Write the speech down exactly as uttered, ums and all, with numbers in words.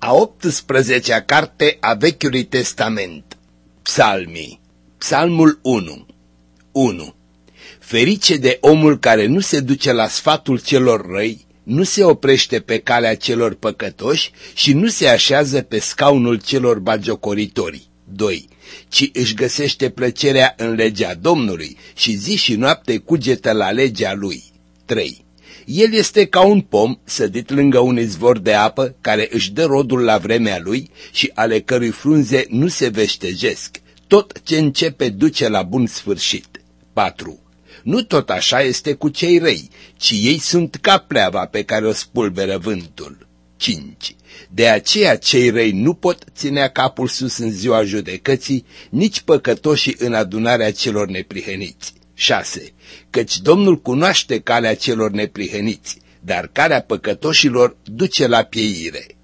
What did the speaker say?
A optsprezecea carte a Vechiului Testament. Psalmii. Psalmul unu. unu. Ferice de omul care nu se duce la sfatul celor răi, nu se oprește pe calea celor păcătoși și nu se așează pe scaunul celor bagiocoritori. doi. Ci își găsește plăcerea în legea Domnului și zi și noapte cugetă la legea lui. trei. El este ca un pom sădit lângă un izvor de apă care își dă rodul la vremea lui și ale cărui frunze nu se veștejesc. Tot ce începe duce la bun sfârșit. patru. Nu tot așa este cu cei răi, ci ei sunt ca pleava pe care o spulberă vântul. cinci. De aceea cei răi nu pot ținea capul sus în ziua judecății, nici păcătoșii în adunarea celor neprihăniți. șase. Căci Domnul cunoaște calea celor neprihăniți, dar calea păcătoșilor duce la pieire.